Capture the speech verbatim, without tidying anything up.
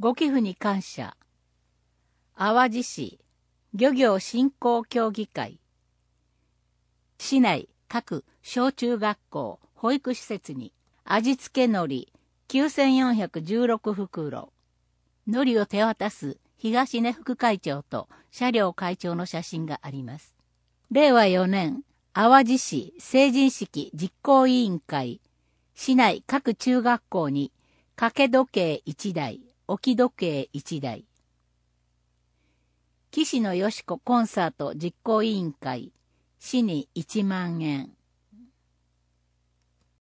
ご寄付に感謝。淡路市漁業振興協議会。市内各小中学校、保育施設に味付け海苔きゅうせんよんひゃくじゅうろくふくろ。海苔を手渡す東根副会長と車両会長の写真があります。れいわよねん、淡路市成人式実行委員会。市内各中学校に掛け時計いちだい、置き時計いちだい。岸野よし子コンサート実行委員会。市にいちまんえん。